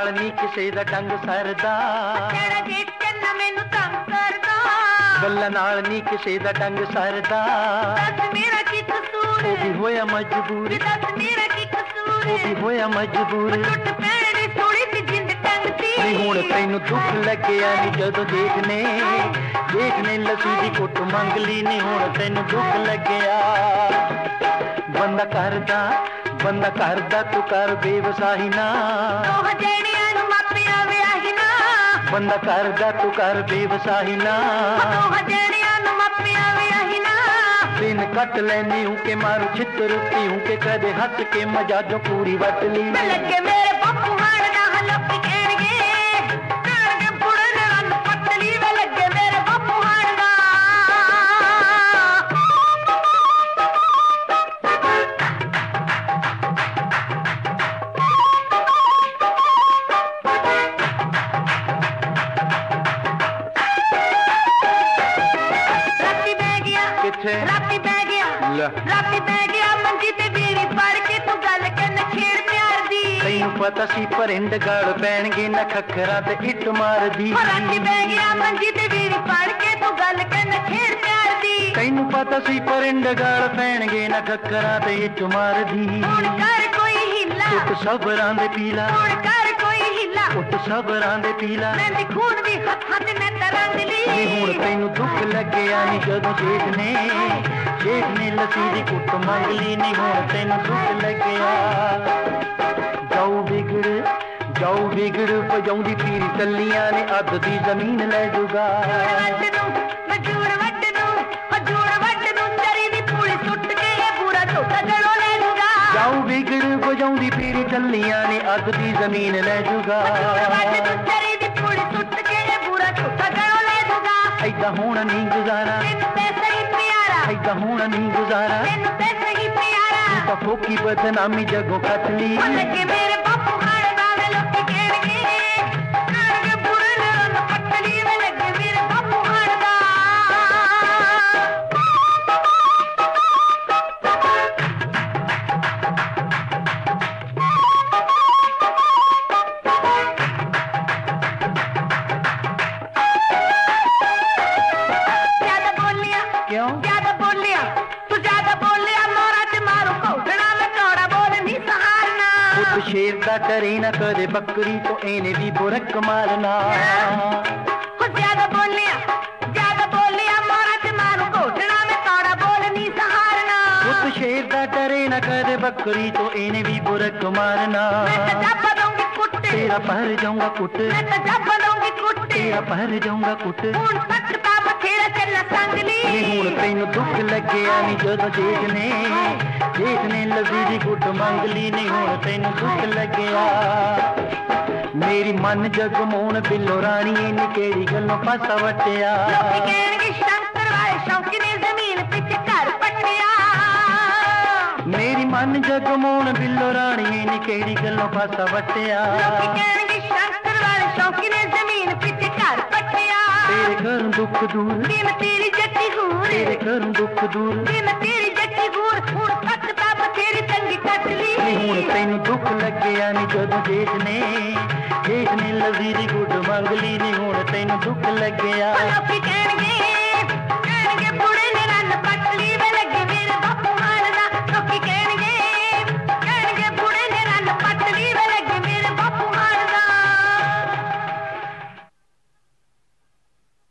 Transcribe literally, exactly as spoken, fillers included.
नाल नी किसे दा डंग सरदा तेरा जेठ चन्ना मैनू तंग करदा गल्लां नाल नी किसे दा डंग सरदा दस मेरा की कसूर ओ भी होया मजबूर दस मेरा की कसूर ओ भी होया मजबूर टुट पैण थोड़ी सी जिंद टंगती नी हुण तैनू दुख लग्या नी जदों देखने देखने लसी दी कुट मंग ली नी हुण तैनू दुख लग्या बंदा करदा बंदा करदा तू कर बेवसाही ना दोह जणियां नू मापिया विआही ना बंदा करदा तू कर बेवसाही ना दोह जणियां नू मापिया विआही ना दिन कट लैनी हूं के मारू छितरती हूं के कदे हंस के मजाजों पूरी वट ली मैं लगे मेरे बापू हाण दा लोकी कहणगे कहणगे बुढ़न रन पतली वे लगे मेरे बापू हाण दा राती बह गया राती बह गया मंजी ते बीड़ी पड़ के तू गल कर छेड़ प्यार दी तैनू पता सी परिंड गल पैणगे न खखरा ते इट मार दी राती बह गया मंजी ते बीड़ी पड़ के तू गल कर छेड़ प्यार दी तैनू पता सी परिंड गल पैणगे न खखरा ते इट मार दी हुण कर कोई हिला उठ सबरां दे पीला हुण कर कोई हिला उठ सबरां दे पीला मैं दी खून दी हत्थां ते मैं तरंग ली नी हुण तैनू दुख लग्या नी जदों जेठ ने जेठ ने लसी दी कुट मंग ली नी हुण तैनू दुख लग्या जाऊ बिगड़ जाऊ बिगड़ पजाउंदी पीरी टल्लियां ने अध दी जमीन ले जुगा वट नू मजूर वट नू मजूर वट नू चरी दी पूरी सुट के ये पूरा छोटा जड़ो ले लूगा जाऊ बिगड़ पजाउंदी पीरी टल्लियां ने अध दी जमीन ले जुगा वट नू चरी दी पूरी सुट के ये पूरा छोटा जड़ो ले लूगा ऐदा होना नहीं गुजारा मैनू पैसा ही प्यारा ऐदा होना नहीं गुजारा मैनू पैसा ही प्यारा तो फोकी बदनामी जगों कट ली लगे मेरे बापू हाण दा वे लोकी कहणगे कहणगे बुढ़न रन पतली वे लगे मेरे बापू हाण दा ज्यादा बोलिया क्यों ज्यादा बोलिया तू ज्यादा बोलिया मोरा ते मारू घोटना में चौड़ा बोल नहीं सहारना खुद शेर दा करे ना करे बकरी तो एने भी बुरक मारना हो ज्यादा बोलिया ज्यादा बोलिया मोरा ते मारू घोटना में चौड़ा बोल नहीं सहारना खुद शेर दा करे ना करे बकरी तो एने भी बुरक मारना मैं तो जब दूंगी कुट तेरा पर जाऊंगा कुट मैं तो जब दूंगी कुट तेरा पर जाऊंगा कुट हुण तक ता बथेरा चलना संगली नी हुण तैनू दुख लग्या नी जदों जेठ ने जेठ ने लसी दी कुट मंग ली नी हुण तैनू दुख लग्या मेरी मन जगमोहन बिल्लो रानी नी केड़ी गल्लों पासा वटिया लोकी कहणगे शंकर वाले शौकी ने जमीन पिछ घर पट्टिया मेरी मन जगमोहन बिल्लो रानी नी केड़ी गल्लों पासा वटिया लोकी कहणगे शंकर वाले शौकी ने जमीन पिछ घर पट्टिया तेरे घरों दुख दूर नी मैं तेरी जट्टी हूर तेरे घरों दुख दूर नी मैं तेरी जट्टी हूर हुण तक ता बथेरी चंगी कट ली नी हुण तैनू दुख लग्या नी जदों जेठ ने जेठ ने लसी दी गुड मंग ली नी हुण तैनू दुख लग्या लोकी कहणगे